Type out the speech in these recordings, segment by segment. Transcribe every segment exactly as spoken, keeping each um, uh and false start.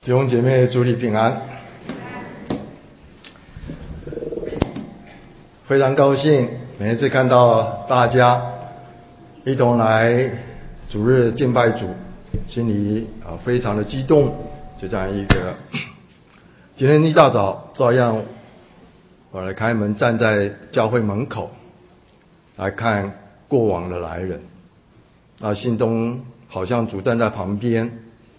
弟兄姐妹，主你平安。非常高兴每一次看到大家一同来主日敬拜主，心里啊非常的激动。就这样一个，今天一大早照样我来开门，站在教会门口来看过往的来人，啊，心中好像主站在旁边。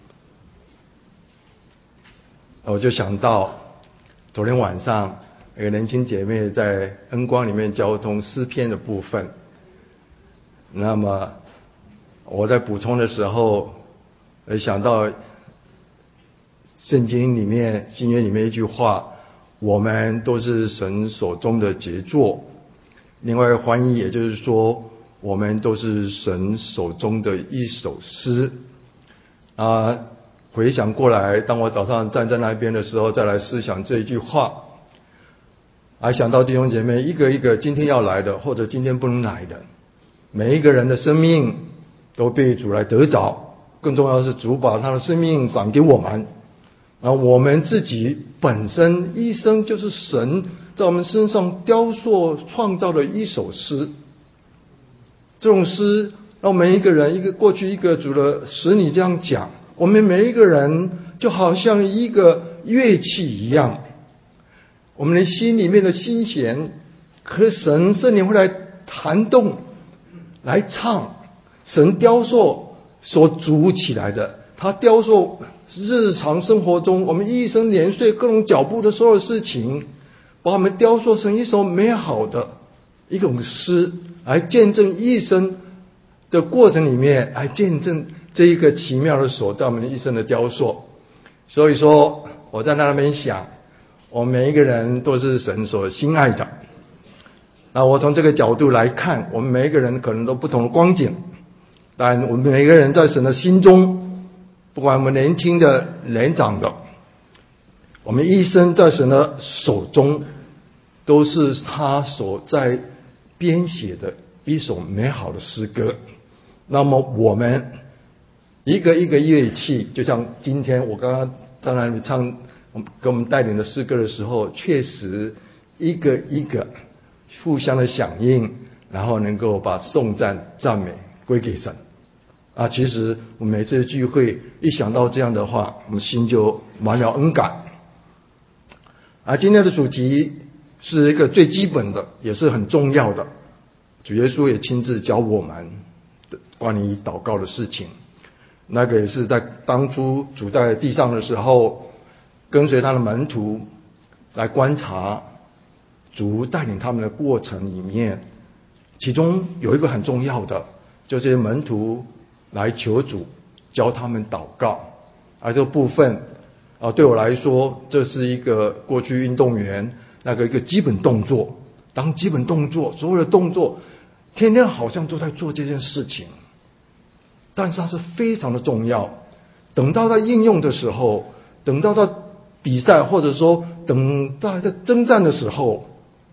我就想到昨天晚上有个年轻姐妹在恩光里面交通诗篇的部分，那么我在补充的时候也想到圣经里面新约里面一句话，我们都是神手中的杰作。另外翻译也就是说，我们都是神手中的一首诗啊。回想过来，当我早上站在那边的时候，再来思想这一句话，还想到弟兄姐妹一个一个今天要来的，或者今天不能来的，每一个人的生命都被主来得着，更重要的是主把他的生命赏给我们，而我们自己本身一生就是神在我们身上雕塑创造的一首诗。这种诗让每一个人，一个过去一个主的使你这样讲，我们每一个人就好像一个乐器一样，我们的心里面的心弦，可神圣灵会来弹动来唱，神雕塑所组起来的，他雕塑日常生活中我们一生年岁各种脚步的所有事情，把我们雕塑成一首美好的一种诗，来见证一生的过程里面，来见证这一个奇妙的手在我们的一生的雕塑。所以说我在那边想，我们每一个人都是神所心爱的。那我从这个角度来看，我们每一个人可能都不同的光景，但我们每一个人在神的心中，不管我们年轻的年长的，我们一生在神的手中都是他所在编写的一首美好的诗歌。那么我们一个一个乐器，就像今天我刚刚在那里唱给我们带领的诗歌的时候，确实一个一个互相的响应，然后能够把颂赞赞美归给神啊。其实我们每次的聚会一想到这样的话，我们心就满了恩感啊。今天的主题是一个最基本的，也是很重要的，主耶稣也亲自教我们的关于祷告的事情。那个也是在当初主在地上的时候，跟随他的门徒来观察主带领他们的过程里面，其中有一个很重要的，就是这些门徒来求主教他们祷告。而这个部分啊，对我来说，这是一个过去运动员那个一个基本动作。当基本动作，所有的动作，天天好像都在做这件事情，但是它是非常的重要。等到它应用的时候，等到它比赛，或者说等到在征战的时候，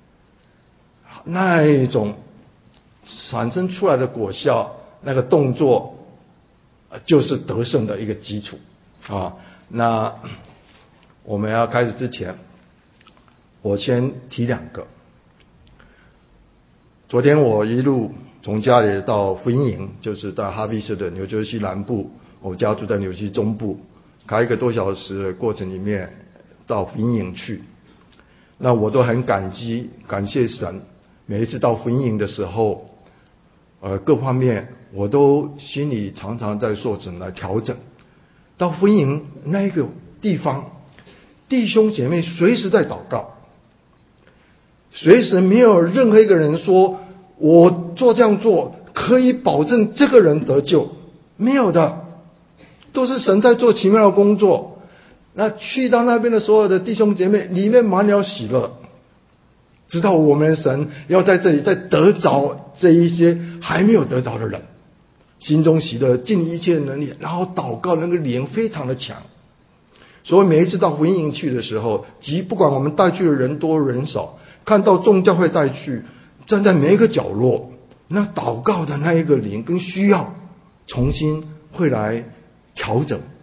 那一种产生出来的果效，那个动作就是得胜的一个基础啊。那我们要开始之前，我先提两个。昨天我一路从家里到福音营，就是到哈比市的纽约西南部，我家住在纽约西中部，开一个多小时的过程里面到福音营去。那我都很感激感谢神，每一次到福音营的时候，呃，各方面我都心里常常在受神来调整。到福音营那一个地方，弟兄姐妹随时在祷告，随时没有任何一个人说我做这样做可以保证这个人得救，没有的，都是神在做奇妙的工作。那去到那边的所有的弟兄姐妹里面满了喜乐，知道我们的神要在这里再得着这一些还没有得着的人，心中喜乐，尽一切的能力，然后祷告，那个灵非常的强。所以每一次到福音营去的时候，即不管我们带去的人多人少，看到众教会带去，站在每一个角落，那祷告的那一个灵跟需要重新会来调整，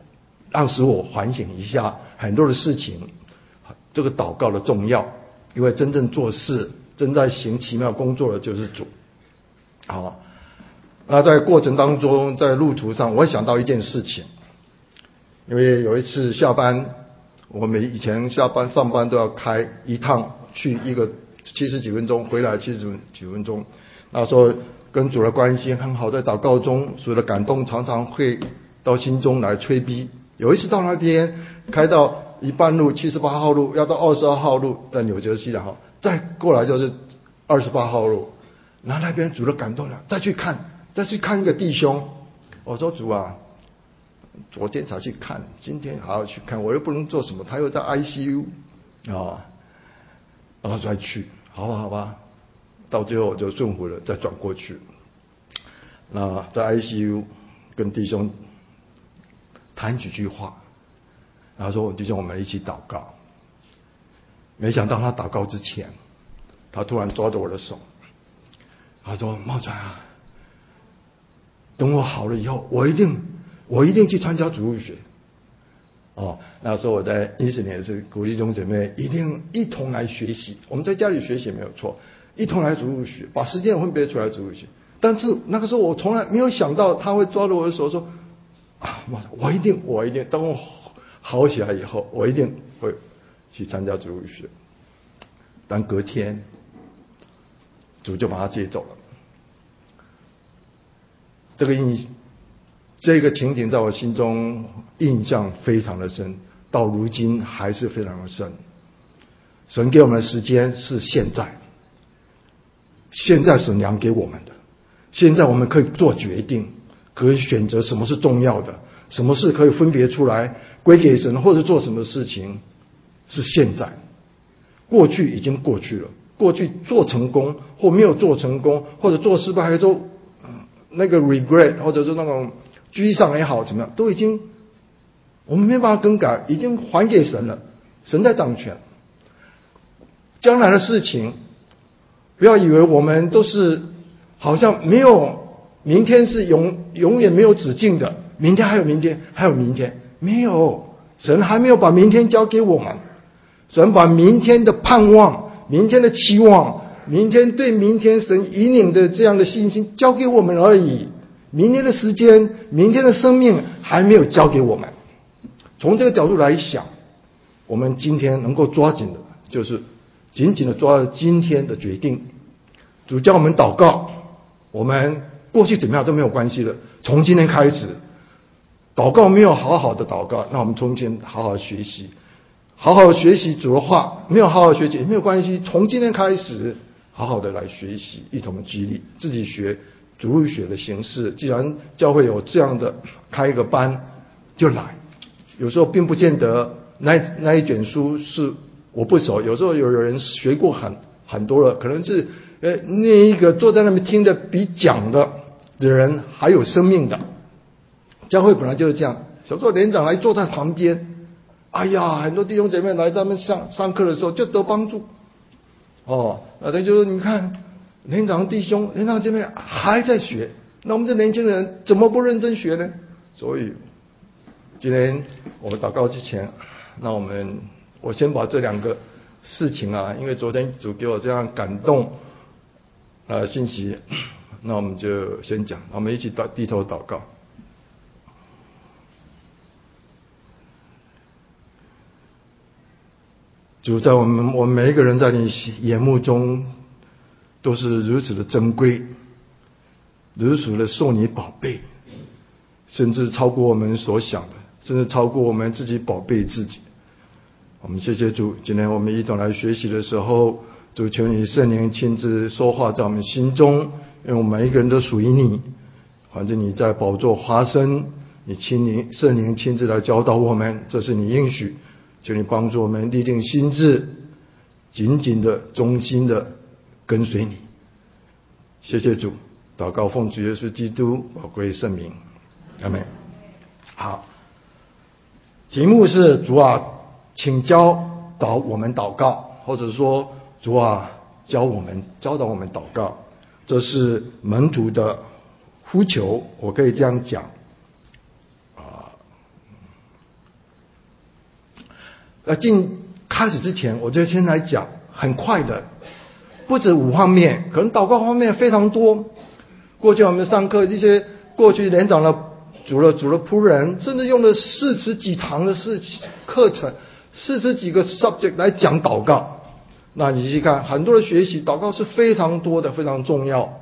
让使我反省一下很多的事情，这个祷告的重要，因为真正做事、正在行奇妙工作的就是主。好，那在过程当中，在路途上，我想到一件事情，因为有一次下班，我们以前下班上班都要开一趟去一个七十几分钟，回来七十几分钟。那时候跟主的关系很好，在祷告中，主的感动常常会到心中来催逼。有一次到那边开到一半路，七十八号路要到二十二号路，在纽泽西的哈，再过来就是二十八号路。然后那边主的感动了，再去看，再去看一个弟兄。我说主啊，昨天才去看，今天还要去看，我又不能做什么，他又在 I C U 啊，然后再去，好吧，好吧，到最后我就顺服了，再转过去。那在 I C U 跟弟兄谈几句话，然后说弟兄我们一起祷告。没想到他祷告之前，他突然抓着我的手，他说茂传啊，等我好了以后，我一定我一定去参加主日学。哦，那时候我在一十年是鼓励弟兄姐妹一定一同来学习，我们在家里学习没有错，一同来主日学，把时间分别出来主日学。但是那个时候我从来没有想到他会抓着我的手说啊，我一定我一定等我好起来以后，我一定会去参加主日学。但隔天主就把他接走了。这个印这个情景在我心中印象非常的深，到如今还是非常的深。神给我们的时间是现在，现在神量给我们的，现在我们可以做决定，可以选择什么是重要的，什么事可以分别出来归给神，或者做什么事情是现在。过去已经过去了，过去做成功或没有做成功，或者做失败，还都那个 regret， 或者是那种沮丧也好，怎么样，都已经我们没办法更改，已经还给神了，神在掌权。将来的事情，不要以为我们都是好像没有明天是永永远没有止境的，明天还有明天，还有明天，没有，神还没有把明天交给我们。神把明天的盼望、明天的期望、明天对明天神引领的这样的信心交给我们而已。明天的时间、明天的生命还没有交给我们。从这个角度来想，我们今天能够抓紧的，就是紧紧的抓了今天的决定。主教我们祷告，我们过去怎么样都没有关系了。从今天开始，祷告没有好好的祷告，那我们从今天好好学习。好好学习主的话，没有好好学习也没有关系。从今天开始，好好的来学习，一同激励自己学主日学的形式。既然教会有这样的开一个班，就来。有时候并不见得那那一卷书是我不熟，有时候有人学过很很多了，可能是呃那一个坐在那边听的比讲的的人还有生命的。教会本来就是这样，小时候连长来坐在旁边。哎呀，很多弟兄姐妹来咱们上上课的时候就得帮助。哦，那等于就是你看，连长弟兄、连长姐妹还在学，那我们这年轻人怎么不认真学呢？所以，今天我们祷告之前，那我们我先把这两个事情啊，因为昨天主给我这样感动呃信息，那我们就先讲，我们一起低头祷告。主，在我们我们每一个人在你眼目中都是如此的珍贵，如此的受你宝贝，甚至超过我们所想的，甚至超过我们自己宝贝自己。我们谢谢主，今天我们一同来学习的时候，主求你圣灵亲自说话在我们心中，因为我们每一个人都属于你。反正你在宝座发生，你亲灵圣灵亲自来教导我们，这是你应许。求你帮助我们立定心志，紧紧的忠心的跟随你。谢谢主，祷告奉主耶稣基督宝贵圣名，阿们。好，题目是主啊，请教导我们祷告，或者说主啊，教我们教导我们祷告，这是门徒的呼求，我可以这样讲。 呃，进开始之前，我就先来讲，很快的，不止五方面，可能祷告方面非常多。过去我们上课一些过去连长的主了主了仆人，甚至用了四十几堂的事课程，四十几个 subject 来讲祷告。那你去看，很多的学习，祷告是非常多的，非常重要。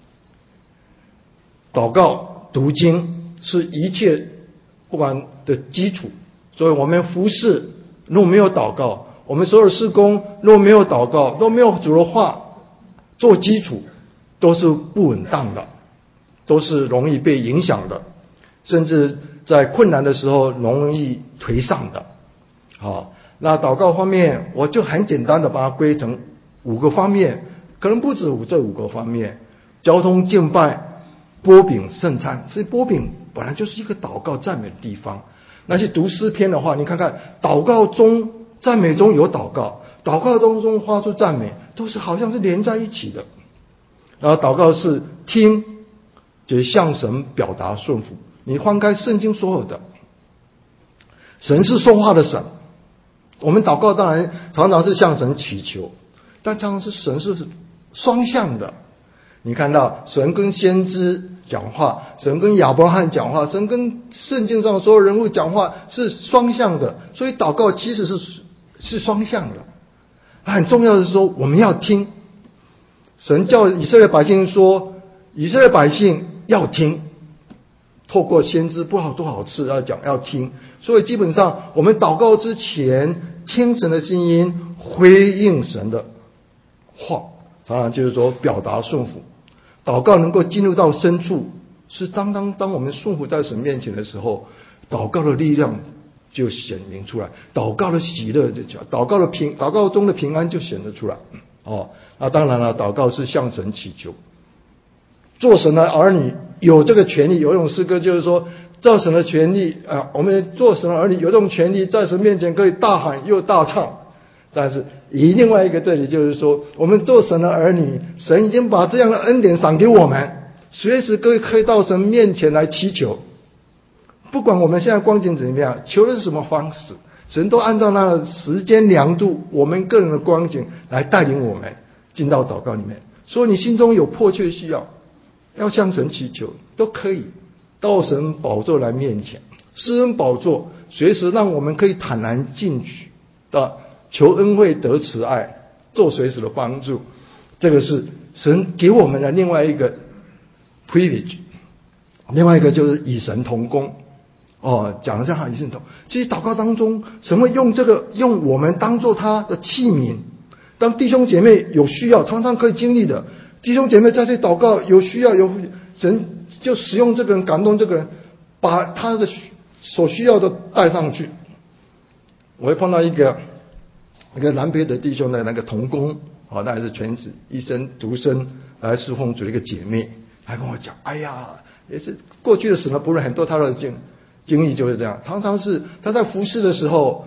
祷告、读经是一切不管的基础，所以我们服事如果没有祷告，我们所有事工如果没有祷告，都没有主的话做基础，都是不稳当的，都是容易被影响的，甚至在困难的时候容易颓丧的。好，那祷告方面，我就很简单的把它归成五个方面，可能不止五这五个方面：交通、敬拜、擘饼、圣餐。所以擘饼本来就是一个祷告赞美的地方。那去读诗篇的话，你看看祷告中、赞美中有祷告，祷告当中发出赞美，都是好像是连在一起的。然后祷告是听，即向神表达顺服。你翻开圣经所有的，神是说话的神。我们祷告当然常常是向神祈求，但常常是神是双向的。你看到神跟先知讲话，神跟亚伯拉罕讲话，神跟圣经上所有人物讲话是双向的，所以祷告其实是是双向的。很重要的是说，我们要听。神叫以色列百姓说，以色列百姓要听，透过先知不知道多少次要讲要听。所以基本上我们祷告之前听神的声音，回应神的话，常常就是说表达顺服。祷告能够进入到深处，是当当当我们顺服在神面前的时候，祷告的力量就显明出来，祷告的喜乐就祷告的平祷告中的平安就显得出来。哦，那当然了，祷告是向神祈求。做神的儿女有这个权利，有一种诗歌就是说，造神的权利啊，我们做神的儿女有这种权利，在神面前可以大喊又大唱。但是以另外一个这里就是说，我们做神的儿女，神已经把这样的恩典赏给我们，随时可以可以到神面前来祈求。不管我们现在光景怎么样，求的是什么方式，神都按照那时间量度我们个人的光景来带领我们进到祷告里面。所以你心中有迫切需要，要向神祈求，都可以到神宝座来面前，施恩宝座随时让我们可以坦然进去的，求恩惠得慈爱，做随时的帮助。这个是神给我们的另外一个 privilege。 另外一个就是与神同工。哦，讲一下与神同，其实祷告当中神会用这个用我们当做他的器皿。当弟兄姐妹有需要，常常可以经历的，弟兄姐妹在这祷告有需要，有神就使用这个人，感动这个人，把他的所需要的带上去。我会碰到一个一个南北的弟兄的那个同工，哦，那也是全职一生独身来侍奉主的一个姐妹，还跟我讲，哎呀，也是过去的神的仆人很多，他的经经历就是这样，常常是他在服侍的时候，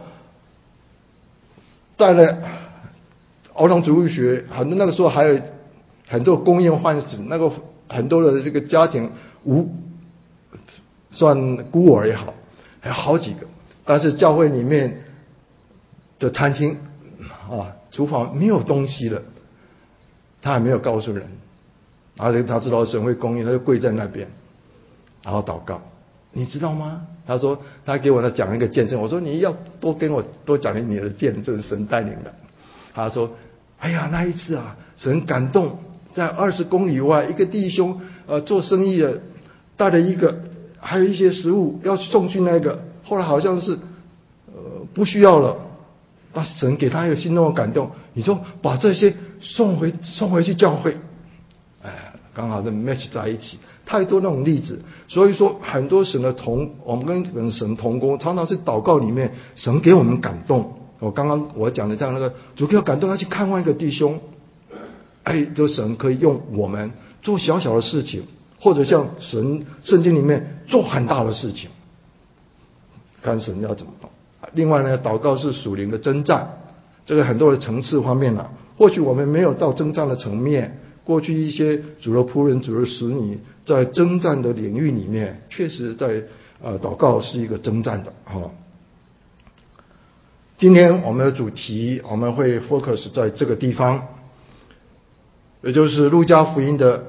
带了儿童主日学，很多那个时候还有很多公验患子，那个很多的这个家庭无算孤儿也好，还有好几个，但是教会里面的餐厅啊，厨房没有东西了，他还没有告诉人，而且他知道神会供应，他就跪在那边，然后祷告。你知道吗？他说他给我讲一个见证，我说你要多跟我多讲你的见证，神带领的。他说，哎呀，那一次啊，神感动，在二十公里外，一个弟兄呃做生意的，带了一个还有一些食物要送去那个，后来好像是呃不需要了，那神给他一个心中的感动，你就把这些送回送回去教会，哎，刚好是 match 在一起。太多那种例子，所以说很多神的同，我们跟神同工，常常是祷告里面神给我们感动。我刚刚我讲的这样，那个主给我感动要去看望一个弟兄，哎，就神可以用我们做小小的事情，或者像神圣经里面做很大的事情，看神要怎么办。另外呢，祷告是属灵的征战，这个很多的层次方面呢、啊，或许我们没有到征战的层面。过去一些主的仆人、主的使女在征战的领域里面，确实在呃祷告是一个征战的哈。 今天我们的主题我们会 focus 在这个地方，也就是路加福音的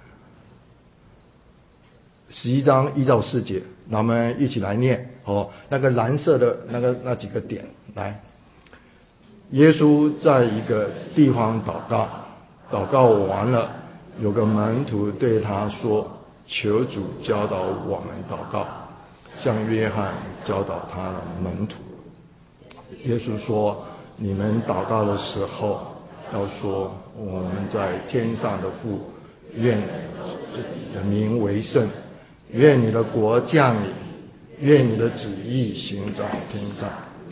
十一章一到四节，那我们一起来念哦。那个蓝色的那个那几个点，来，耶稣在一个地方祷告，祷告完了，有个门徒对他说：“求主教导我们祷告，像约翰教导他的门徒。”耶稣说：“你们祷告的时候，要说我们在天上的父，愿你的名为圣。愿你的国降临，愿你的旨意行在天上。”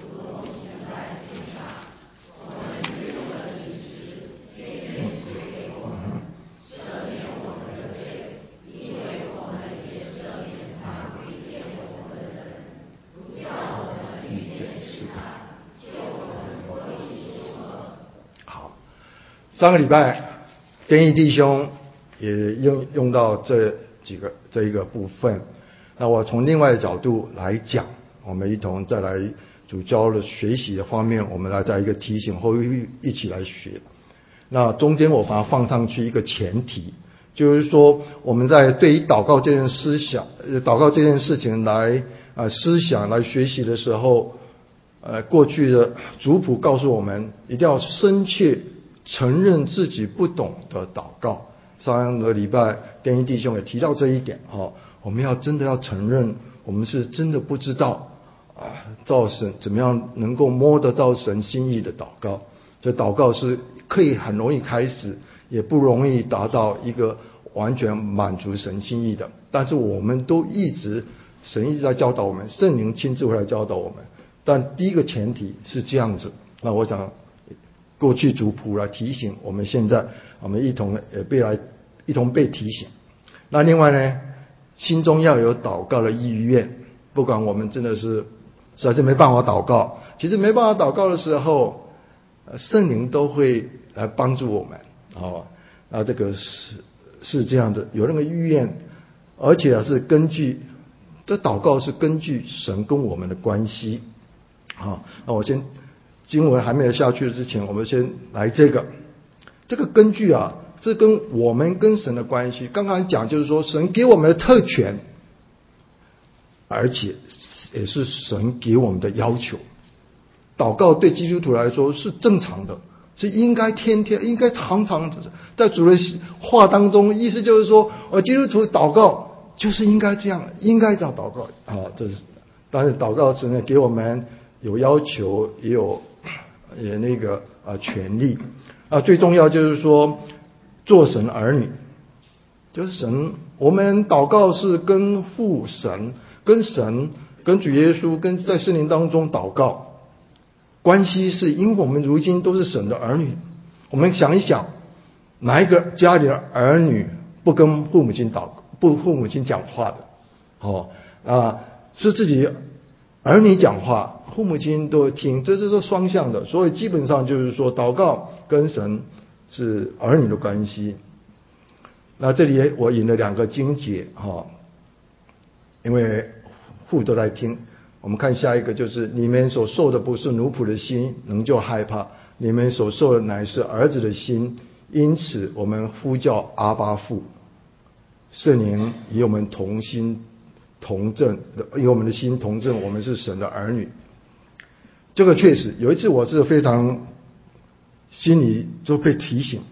好，上个礼拜天意弟兄也用用到这几个这一个部分，那我从另外的角度来讲，我们一同再来主教的学习的方面，我们来在一个提醒后一起来学。那中间我把它放上去一个前提，就是说我们在对于祷告这件思想、祷告这件事情来啊、呃、思想来学习的时候，呃，过去的族谱告诉我们，一定要深切承认自己不懂的祷告。上个礼拜电音弟兄也提到这一点哦，我们要真的要承认，我们是真的不知道啊，造神怎么样能够摸得到神心意的祷告。这祷告是可以很容易开始，也不容易达到一个完全满足神心意的。但是我们都一直，神一直在教导我们，圣灵亲自会来教导我们。但第一个前提是这样子，那我想过去族谱来提醒我们，现在我们一同也被来一同被提醒。那另外呢，心中要有祷告的意愿，不管我们真的是实在是没办法祷告，其实没办法祷告的时候，圣灵都会来帮助我们哦。那这个是是这样子，有那个意愿，而且是根据这祷告是根据神跟我们的关系。好，那我先经文还没有下去之前，我们先来这个这个根据啊，这跟我们跟神的关系。刚刚讲就是说，神给我们的特权，而且也是神给我们的要求。祷告对基督徒来说是正常的，是应该天天、应该常常在主的话当中，意思就是说，呃，基督徒祷告就是应该这样，应该这样祷告啊。这是当然，祷告神呢给我们有要求，也有也那个啊权利啊。最重要就是说，做神儿女，就是神。我们祷告是跟父神、跟神、跟主耶稣、跟在圣灵当中祷告。关系是因为我们如今都是神的儿女，我们想一想，哪一个家里的儿女不跟父母亲祷不父母亲讲话的？哦啊，是自己儿女讲话，父母亲都听，这是双向的。所以基本上就是说，祷告跟神是儿女的关系。那这里我引了两个经节哈、哦，因为父都来听。我们看下一个，就是你们所受的不是奴仆的心，能就害怕；你们所受的乃是儿子的心，因此我们呼叫阿爸父。圣灵与我们同心同证，与我们的心同证，我们是神的儿女。这个确实有一次我是非常心里就被提醒。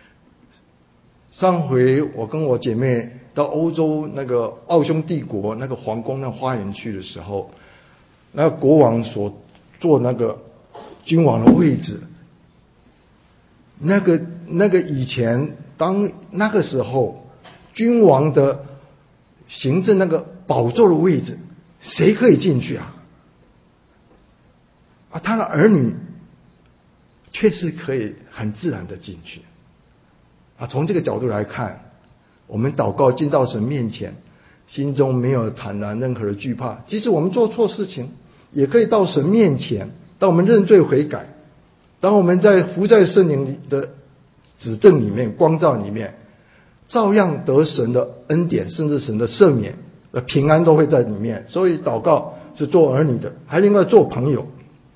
上回我跟我姐妹到欧洲那个奥匈帝国那个皇宫那花园去的时候，那个国王所坐那个君王的位置，那个那个以前当那个时候君王的行政那个宝座的位置，谁可以进去啊？啊，他的儿女确实可以很自然的进去啊。从这个角度来看，我们祷告进到神面前，心中没有坦然任何的惧怕，即使我们做错事情，也可以到神面前。当我们认罪悔改，当我们在伏在圣灵的指证里面、光照里面，照样得神的恩典，甚至神的赦免、平安都会在里面。所以祷告是做儿女的，还另外做朋友。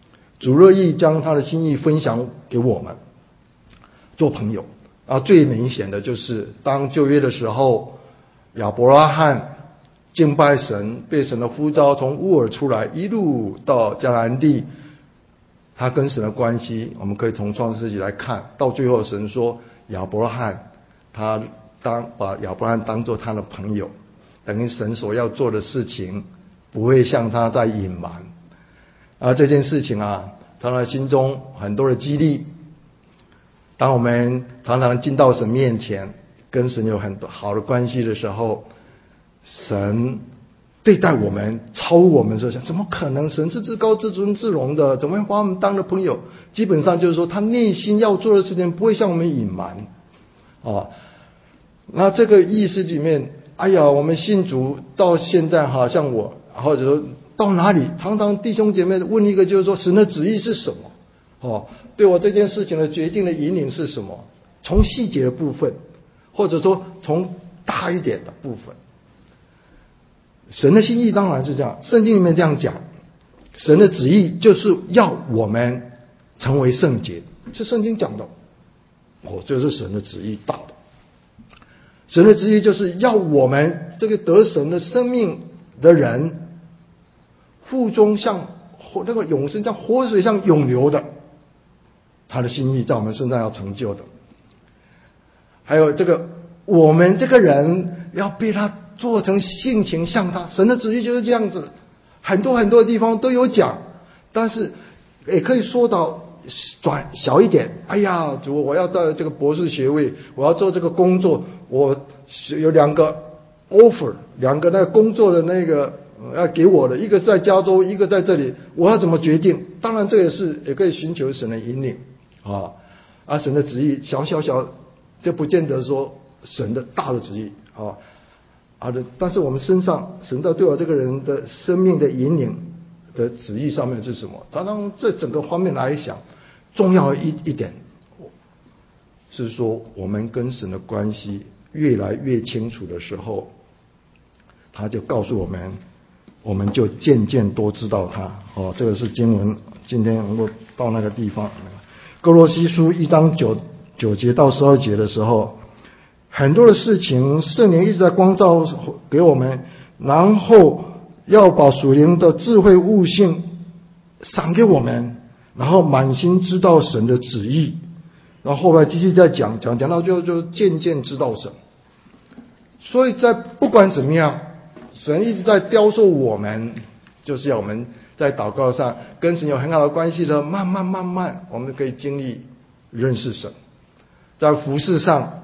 主乐意将他的心意分享给我们做朋友。然后最明显的就是当旧约的时候，亚伯拉罕敬拜神，被神的呼召从乌尔出来，一路到迦南地，他跟神的关系，我们可以从创世纪来看，到最后神说亚伯拉罕，他当把亚伯拉罕当作他的朋友，等于神所要做的事情不会向他再隐瞒。而这件事情啊，常常心中很多的激励。当我们常常进到神面前，跟神有很多好的关系的时候，神对待我们超乎我们设想，怎么可能？神是至高至尊至荣的，怎么会把我们当了朋友？基本上就是说，他内心要做的事情不会向我们隐瞒啊。那这个意思里面，哎呀，我们信主到现在哈，像我或者说到哪里，常常弟兄姐妹问一个，就是说神的旨意是什么？哦，对我这件事情的决定的引领是什么？从细节的部分，或者说从大一点的部分。神的心意当然是这样，圣经里面这样讲，神的旨意就是要我们成为圣洁，是圣经讲的。哦，这是神的旨意大的。神的旨意就是要我们这个得神的生命的人，腹中像那个永生，像活水像涌流的，他的心意在我们身上要成就的。还有这个，我们这个人要被他做成性情像他，神的旨意就是这样子。很多很多的地方都有讲，但是也可以说到转小一点。哎呀，主，我要到这个博士学位，我要做这个工作，我有两个 offer， 两个那个工作的那个要给我的，一个是在加州，一个在这里，我要怎么决定？当然，这也是也可以寻求神的引领啊。啊，神的旨意小小小，就不见得说神的大的旨意啊。啊的，但是我们身上神在对我这个人的生命的引领的旨意上面是什么？常常这整个方面来想，重要一一点是说，我们跟神的关系越来越清楚的时候，他就告诉我们，我们就渐渐多知道他。哦，这个是经文，今天能够到那个地方。哥罗西书一章九九节到十二节的时候，很多的事情圣灵一直在光照给我们，然后要把属灵的智慧悟性赏给我们，然后满心知道神的旨意，然后后来继续再讲讲讲到最后就渐渐知道神。所以在不管怎么样，神一直在雕塑我们，就是要我们在祷告上跟神有很好的关系的，慢慢慢慢我们可以经历认识神。在服事上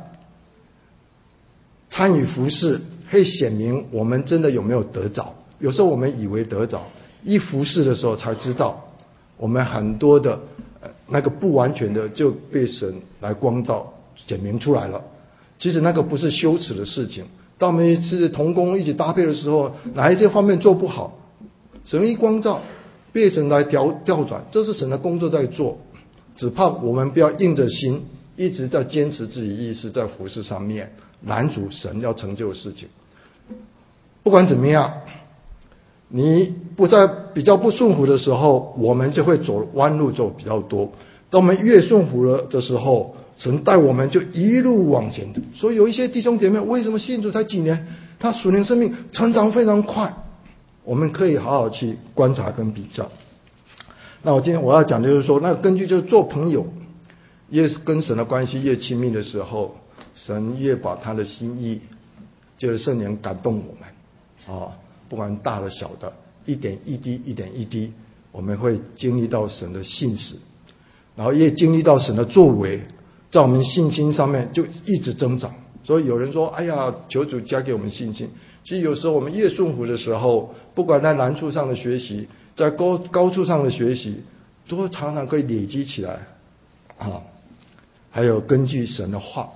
参与服事，会显明我们真的有没有得着。有时候我们以为得着，一服事的时候才知道，我们很多的、呃、那个不完全的就被神来光照显明出来了。其实那个不是羞耻的事情。当我们一次同工一起搭配的时候，哪一些方面做不好，神一光照，被神来调调转，这是神的工作在做。只怕我们不要硬着心，一直在坚持自己意识在服事上面，拦阻神要成就的事情。不管怎么样，你不在比较不顺服的时候，我们就会走弯路走比较多。当我们越顺服了的时候，神带我们就一路往前。所以有一些弟兄姐妹为什么信主才几年，他属灵生命成长非常快，我们可以好好去观察跟比较。那我今天我要讲的就是说，那根据就是做朋友，越跟神的关系越亲密的时候，神越把他的心意就是圣灵感动我们啊，不管大的小的，一点一滴一点一滴，我们会经历到神的信实，然后也经历到神的作为，在我们信心上面就一直增长。所以有人说，哎呀，求主加给我们信心。其实有时候我们越顺服的时候，不管在难处上的学习，在高高处上的学习，都常常可以累积起来啊。还有根据神的话，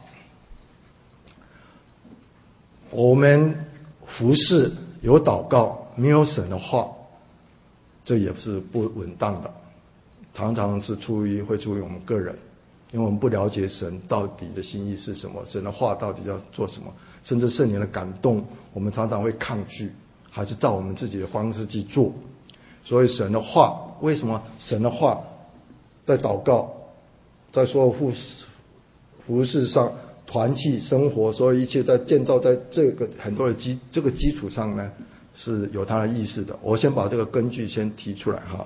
我们服事有祷告，没有神的话，这也是不稳当的。常常是出于会出于我们个人，因为我们不了解神到底的心意是什么，神的话到底要做什么，甚至圣灵的感动，我们常常会抗拒，还是照我们自己的方式去做。所以神的话，为什么神的话在祷告，在所有服服事上，团契生活，所有一切在建造在这个很多的基这个基础上呢，是有它的意思的。我先把这个根据先提出来哈。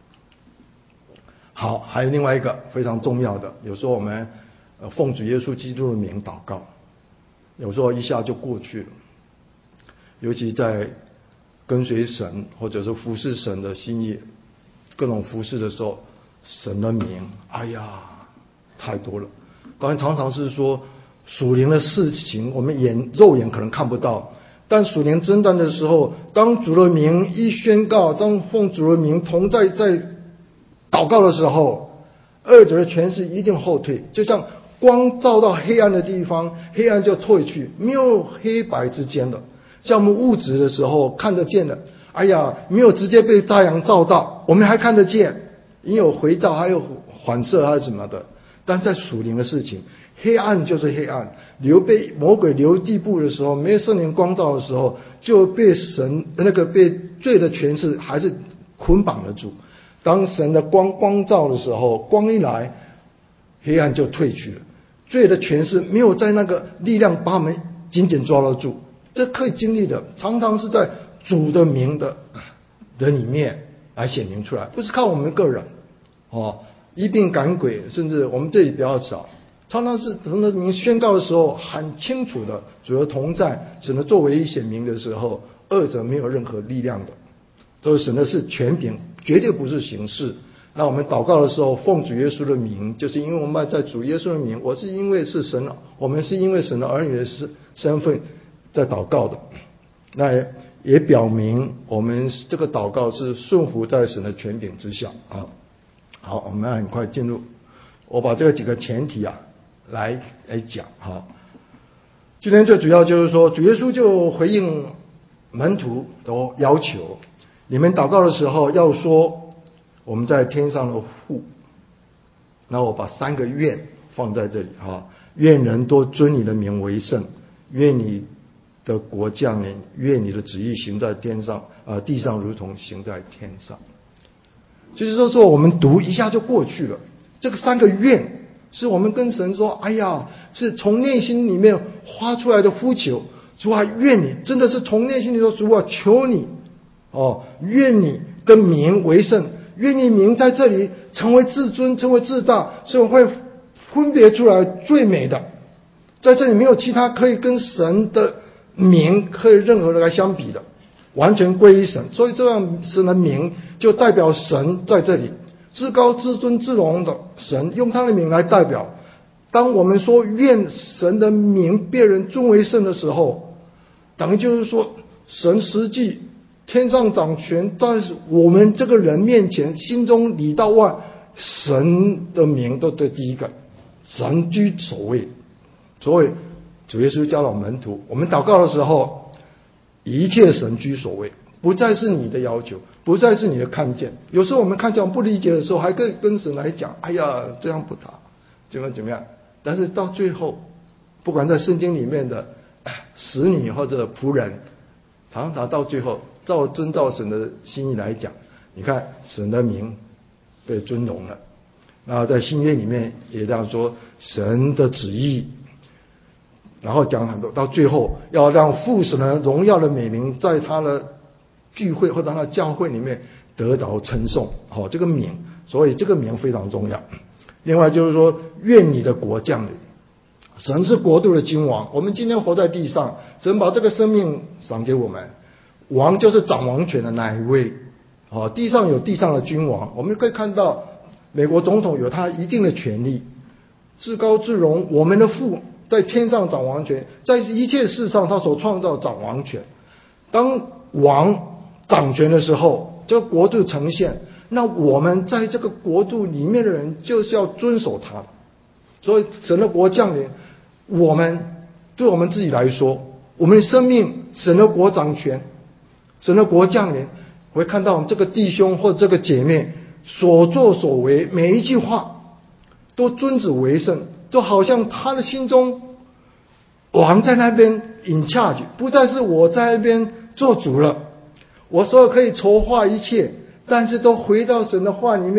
好，还有另外一个非常重要的，有时候我们呃奉主耶稣基督的名祷告，有时候一下就过去了，尤其在跟随神或者是服侍神的心意，各种服侍的时候，神的名，哎呀，太多了。当然常常是说属灵的事情，我们眼肉眼可能看不到，但属灵征战的时候，当主的名一宣告，当奉主的名同在在祷告的时候，二者的权势一定后退，就像光照到黑暗的地方，黑暗就退去，没有黑白之间的。像我们物质的时候看得见的，哎呀，没有直接被太阳照到，我们还看得见，因有回照，还有反射还是什么的。但在属灵的事情，黑暗就是黑暗，流被魔鬼流地步的时候，没有圣灵光照的时候，就被神那个被罪的权势还是捆绑得住。当神的光光照的时候，光一来，黑暗就退去了，罪的权势没有在那个力量把我们紧紧抓得住。这可以经历的，常常是在主的名的的里面来显明出来，不是靠我们个人哦，医病赶鬼，甚至我们这里比较少，常常是神的名宣告的时候很清楚的，主的同在，神的作为一显明的时候，二者没有任何力量的，都是神的是权柄，绝对不是形式。那我们祷告的时候，奉主耶稣的名，就是因为我们在主耶稣的名，我是因为是神，我们是因为神的儿女的身份在祷告的，那也表明我们这个祷告是顺服在神的权柄之下啊。好，我们很快进入，我把这个几个前提啊来来讲哈。今天最主要就是说，主耶稣就回应门徒的要求，你们祷告的时候要说我们在天上的父。那我把三个愿放在这里哈，愿人多尊你的名为圣，愿你的国降临，愿你的旨意行在天上，呃，地上如同行在天上。其实说我们读一下就过去了，这个三个愿是我们跟神说，哎呀，是从内心里面发出来的呼求，主啊，愿你真的是从内心里说，主啊，求你哦，愿你的名为圣，愿你名在这里成为至尊，成为至大，所以会分别出来最美的，在这里没有其他可以跟神的名可以任何的来相比的，完全归于神。所以这样神的名就代表神在这里至高至尊至荣的神，用他的名来代表。当我们说愿神的名被人尊为圣的时候，等于就是说神实际天上掌权，在我们这个人面前，心中里到外，神的名都对第一个，神居首位。所以主耶稣教导门徒，我们祷告的时候，一切神居首位，不再是你的要求，不再是你的看见。有时候我们看见我们不理解的时候，还可以跟神来讲，哎呀，这样不打，怎么怎么样。但是到最后，不管在圣经里面的使女或者仆人，常常到最后照遵照神的心意来讲，你看神的名被尊荣了。然后在新约里面也这样说，神的旨意，然后讲很多，到最后要让父神的荣耀的美名在他的聚会或者他的教会里面得着称颂。好、哦，这个名，所以这个名非常重要。另外就是说，愿你的国降临。神是国度的君王，我们今天活在地上，神把这个生命赏给我们，王就是掌王权的那一位。哦，地上有地上的君王，我们可以看到美国总统有他一定的权利，至高至荣，我们的父在天上掌王权，在一切事上他所创造掌王权。当王掌权的时候，这个国度呈现，那我们在这个国度里面的人就是要遵守他的。所以神的国降临，我们对我们自己来说，我们的生命神的国掌权，神的国降临，会看到我们这个弟兄或者这个姐妹所作所为，每一句话都尊子为圣，都好像他的心中王在那边 in charge， 不再是我在那边做主了，我所有可以筹划一切，但是都回到神的话里面，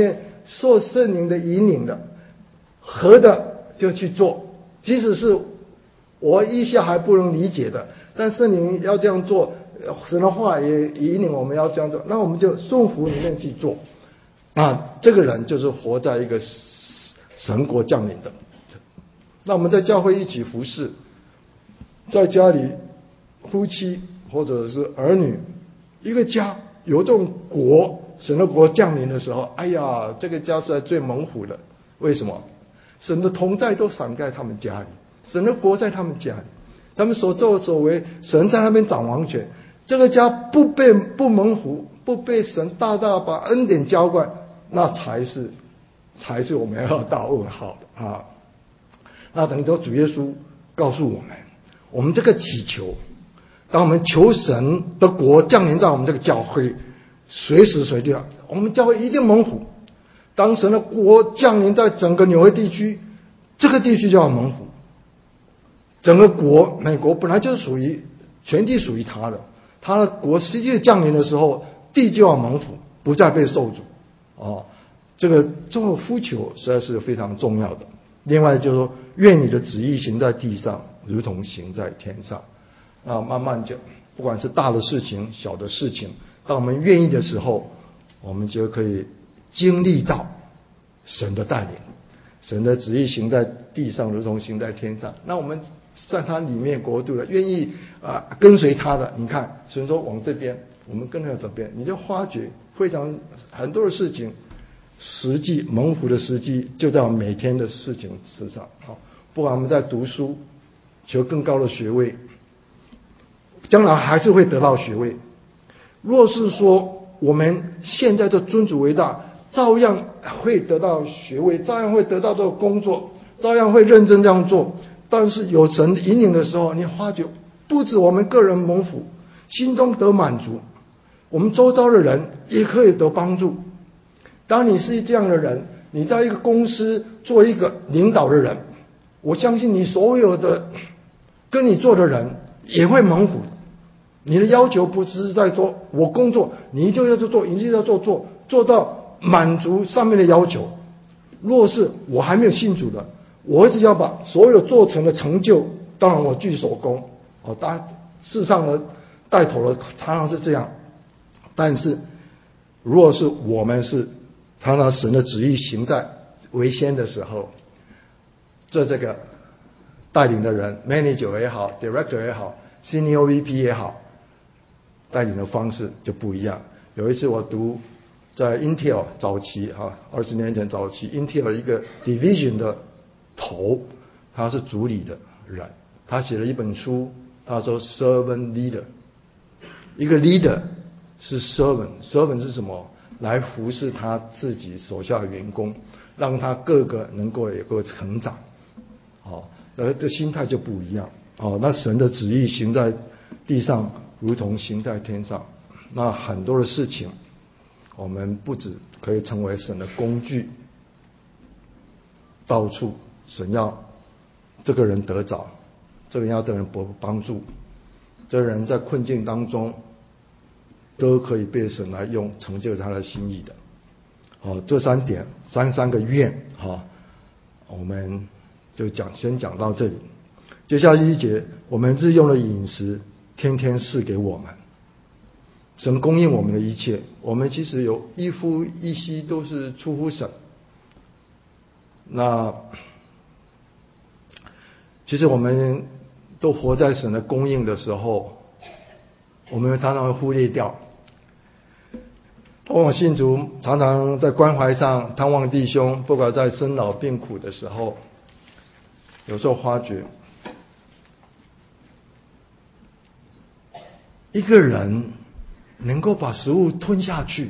受圣灵的引领的，合的就去做，即使是我一下还不能理解的，但圣灵要这样做，神的话也引领我们要这样做，那我们就顺服里面去做。那这个人就是活在一个神国降临的。那我们在教会一起服侍，在家里夫妻或者是儿女，一个家有这种国神的国降临的时候，哎呀，这个家是最蒙福的。为什么？神的同在都闪在他们家里，神的国在他们家里，他们所作所为，神在那边掌王权。这个家不被不蒙福，不被神大大把恩典浇灌，那才是才是我们要到问号的啊！那等于说主耶稣告诉我们，我们这个祈求，当我们求神的国降临在我们这个教会，随时随地，我们教会一定蒙福。当神的国降临在整个纽约地区，这个地区就要蒙福。整个国，美国本来就是属于全地属于他的，他的国实际的降临的时候，地就要蒙福，不再被受阻。哦，这个做呼求实在是非常重要的。另外就是说，愿你的旨意行在地上，如同行在天上。啊，慢慢讲，不管是大的事情、小的事情，当我们愿意的时候，我们就可以经历到神的带领。神的旨意行在地上，如同行在天上。那我们在他里面国度的，愿意啊、呃、跟随他的，你看神说往这边，我们跟着这边，你就发觉非常很多的事情，实际蒙福的实际就在每天的事情之上。好，不管我们在读书，求更高的学位，将来还是会得到学位。若是说我们现在的尊主为大，照样会得到学位，照样会得到这个工作，照样会认真这样做。但是有神引领的时候，你发觉不止我们个人蒙福，心中得满足，我们周遭的人也可以得帮助。当你是这样的人，你在一个公司做一个领导的人，我相信你所有的跟你做的人也会蒙福。你的要求不只是在说我工作，你就要做，你就要做做做到满足上面的要求。若是我还没有信主的，我只要把所有做成的成就，当然我具手工哦，当然世上的带头的常常是这样。但是如果是我们是常常神的旨意行在为先的时候，这这个带领的人 manager 也好 director 也好 senior V P 也好，带领的方式就不一样。有一次我读在 Intel 早期哈，二十年前早期 Intel 一个 division 的头，他是主理的人，他写了一本书，他说 servant leader。 一个 leader 是 servant， servant 是什么？来服侍他自己手下的员工，让他各个能够有个成长。好，而这心态就不一样。好，那神的旨意行在地上，如同行在天上。那很多的事情，我们不止可以成为神的工具，到处神要这个人得着，这个人要得人帮助，这个人在困境当中都可以被神来用，成就他的心意的。好，这三点三三个愿，好，我们就讲先讲到这里。接下来一节，我们日用的饮食，天天赐给我们。神供应我们的一切，我们其实有一呼一吸都是出乎神。那其实我们都活在神的供应的时候，我们常常会忽略掉。往往信徒常常在关怀上探望弟兄，不管在生老病苦的时候，有时候发觉一个人能够把食物吞下去，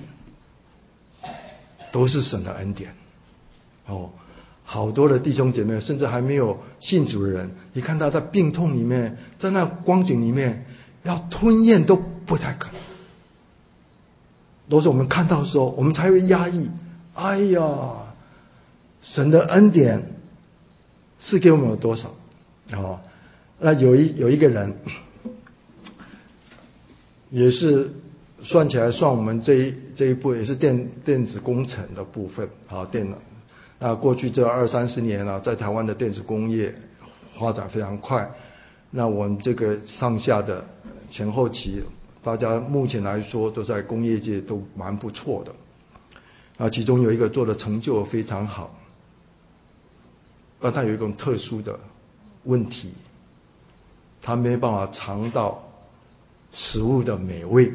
都是神的恩典。哦，好多的弟兄姐妹，甚至还没有信主的人，你看他在病痛里面，在那光景里面，要吞咽都不太可能。都是我们看到的时候，我们才会压抑。哎呀，神的恩典是给我们有多少？哦，那有一有一个人，也是算起来算我们这一这一步也是电电子工程的部分啊，电脑。那过去这二三十年啊，在台湾的电子工业发展非常快。那我们这个上下的前后期，大家目前来说都在工业界都蛮不错的。啊，其中有一个做的成就非常好，但它有一种特殊的问题，它没办法尝到食物的美味。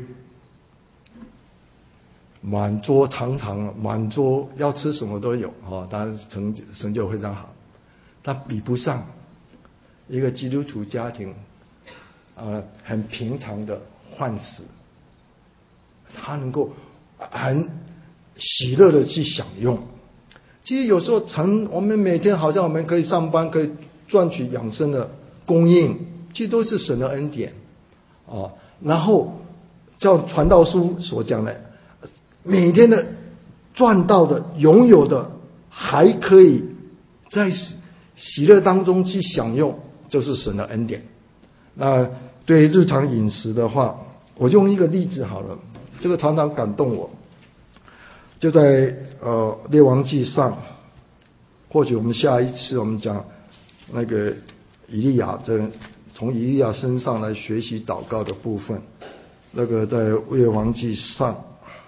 满桌常常满桌要吃什么都有啊，当然成就成就非常好，但比不上一个基督徒家庭，呃，很平常的饭食，他能够很喜乐的去享用。其实有时候成我们每天好像我们可以上班，可以赚取养生的供应，其实都是神的恩典啊。然后叫传道书所讲的，每天的赚到的、拥有的，还可以在喜乐当中去享用，就是神的恩典。那对于日常饮食的话，我用一个例子好了，这个常常感动我。就在呃列王纪上，或许我们下一次我们讲那个以利亚，这从以利亚身上来学习祷告的部分。那个在列王纪上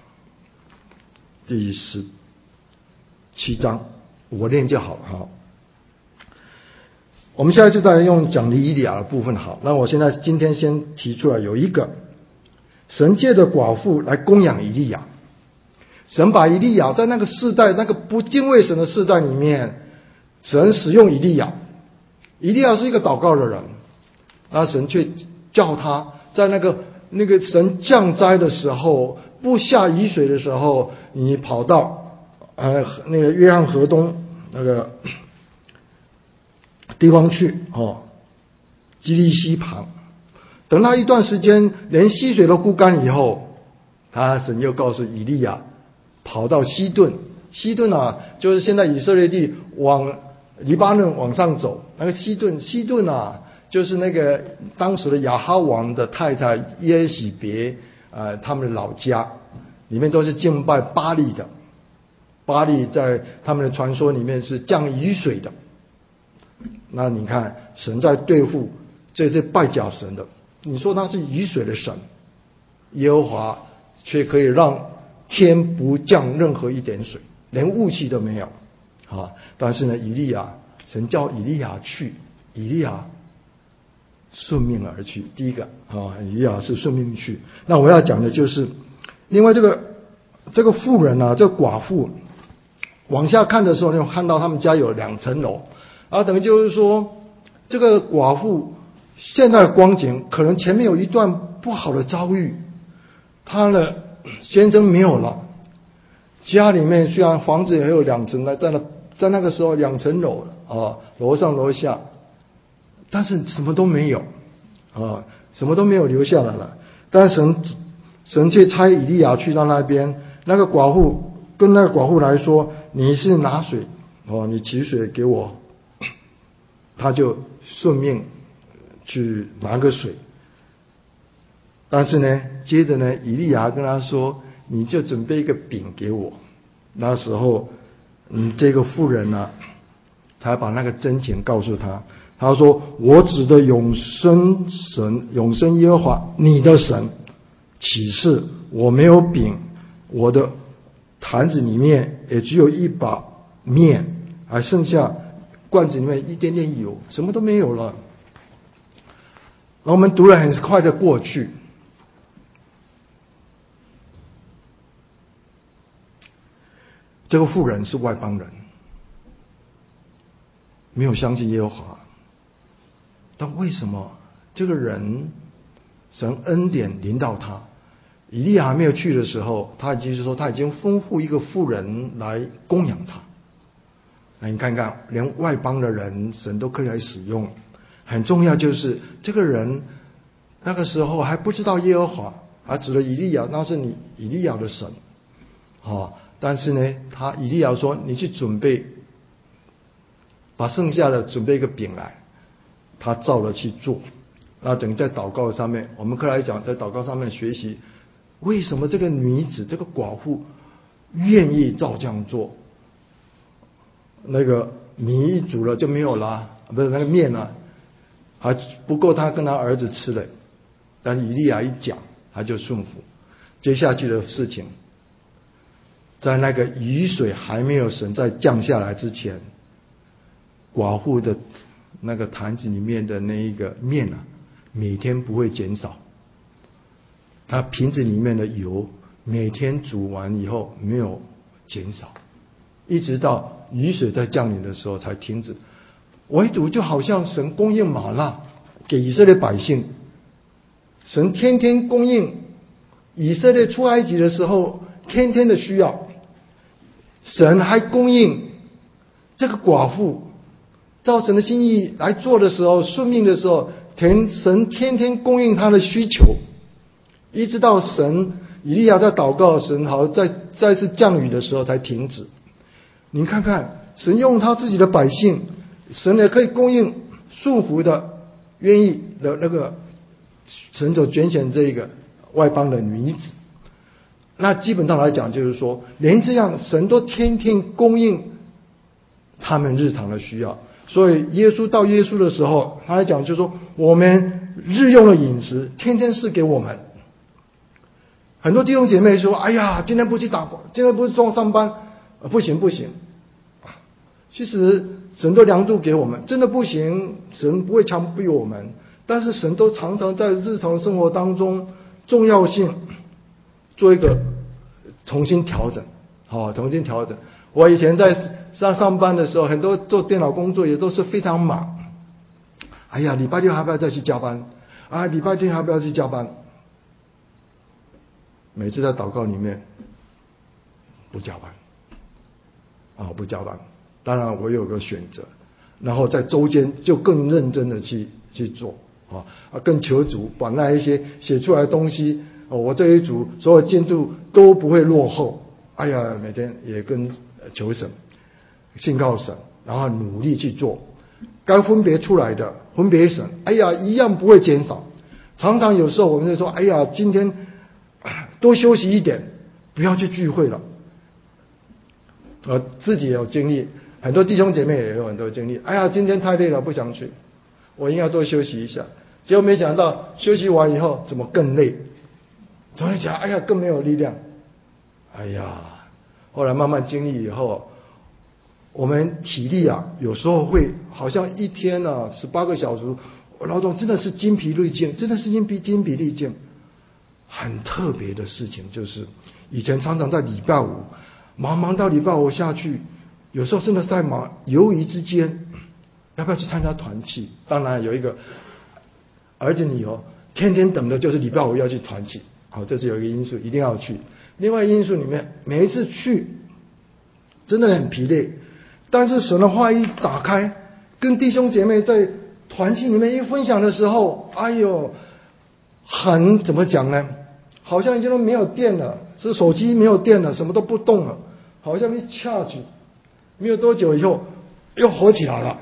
第十七章，我念就好了哈。我们下一次再用讲以利亚的部分好。那我现在今天先提出来，有一个神借的寡妇来供养以利亚。神把以利亚在那个世代，那个不敬畏神的世代里面，神使用以利亚。以利亚是一个祷告的人，那神却叫他在那个那个神降灾的时候，不下雨水的时候，你跑到呃那个约翰河东那个地方去哦，基利溪旁。等他一段时间连溪水都枯干以后，他神又告诉以利亚跑到西顿。西顿啊，就是现在以色列地往黎巴嫩往上走，那个西顿，西顿啊，就是那个当时的亚哈王的太太耶洗别呃他们的老家，里面都是敬拜巴力的。巴力在他们的传说里面是降雨水的。那你看神在对付这些拜假神的，你说他是雨水的神，耶和华却可以让天不降任何一点水，连雾气都没有啊！但是呢，以利亚，神叫以利亚去，以利亚顺命而去。第一个啊，以利亚是顺命去。那我要讲的就是，另外这个这个妇人啊，这个寡妇往下看的时候，你看到他们家有两层楼，啊，等于就是说，这个寡妇现在的光景，可能前面有一段不好的遭遇，她呢。先生没有了，家里面虽然房子也有两层了，在那在那个时候两层楼啊，楼上楼下，但是什么都没有啊，什么都没有留下来了。但是神神却差以利亚去到那边，那个寡妇跟那个寡妇来说：“你是拿水哦，你取水给我。”他就顺命去拿个水。但是呢，接着呢，以利亚跟他说：“你就准备一个饼给我。”那时候，嗯，这个妇人呢、啊，才把那个真情告诉他。他说：“我指的永生神，永生耶和华你的神，启示我没有饼，我的坛子里面也只有一把面，还剩下罐子里面一点点油，什么都没有了。”那我们读了很快的过去。这个妇人是外邦人，没有相信耶和华。但为什么这个人神恩典临到他？以利亚还没有去的时候，他已经是说他已经吩咐一个妇人来供养他。那你看看，连外邦的人神都可以来使用。很重要就是这个人那个时候还不知道耶和华，还指了以利亚，那是你以利亚的神啊。但是呢，他以利亚说：“你去准备，把剩下的准备一个饼来。”他照了去做。那整个在祷告上面，我们可以来讲，在祷告上面学习为什么这个女子这个寡妇愿意照这样做？那个米一煮了就没有啦，不是那个面啊，还不够他跟他儿子吃了。但是以利亚一讲，他就顺服。接下去的事情，在那个雨水还没有神再降下来之前，寡妇的那个坛子里面的那一个面啊，每天不会减少。他瓶子里面的油每天煮完以后没有减少，一直到雨水在降临的时候才停止。唯独就好像神供应玛纳给以色列百姓，神天天供应以色列出埃及的时候天天的需要，神还供应这个寡妇照神的心意来做的时候，顺命的时候，神天天供应他的需求，一直到神以利亚在祷告，神好再再次降雨的时候才停止。你看看神用他自己的百姓，神也可以供应顺服的愿意的那个神所拣选这一个外邦的女子。那基本上来讲就是说，连这样神都天天供应他们日常的需要。所以耶稣到耶稣的时候，他来讲就是说，我们日用的饮食天天是给我们。很多弟兄姐妹说，哎呀，今天不去打工，今天不是中上班，呃、不行不行。其实神都量度给我们，真的不行，神不会强逼我们，但是神都常常在日常生活当中重要性做一个重新调整，好、哦，重新调整。我以前在上上班的时候，很多做电脑工作也都是非常忙。哎呀，礼拜六还不要再去加班？啊，礼拜天还不要去加班？每次在祷告里面不加班，啊，不加班。当然我有个选择，然后在周间就更认真的去去做啊，更求主把那一些写出来的东西，哦，我这一组所有进度都不会落后。哎呀，每天也跟求神，信靠神，然后努力去做，该分别出来的分别神，哎呀，一样不会减少。常常有时候我们就说，哎呀，今天多休息一点，不要去聚会了。我自己也有经历，很多弟兄姐妹也有很多经历。哎呀，今天太累了，不想去，我应该多休息一下。结果没想到休息完以后，怎么更累？总会想，哎呀，更没有力量。哎呀，后来慢慢经历以后，我们体力啊，有时候会好像一天啊十八个小时，劳动真的是筋疲力尽，真的是筋疲筋疲力尽。很特别的事情就是，以前常常在礼拜五忙忙到礼拜五下去，有时候真的在忙，犹豫之间要不要去参加团契。当然有一个儿子女儿天天等的就是礼拜五要去团契，好，这是有一个因素，一定要去。另外因素里面，每一次去真的很疲累，但是神的话一打开，跟弟兄姐妹在团契里面一分享的时候，哎呦，很怎么讲呢？好像已经都没有电了，是手机没有电了，什么都不动了，好像一 charge， 没有多久以后又活起来了。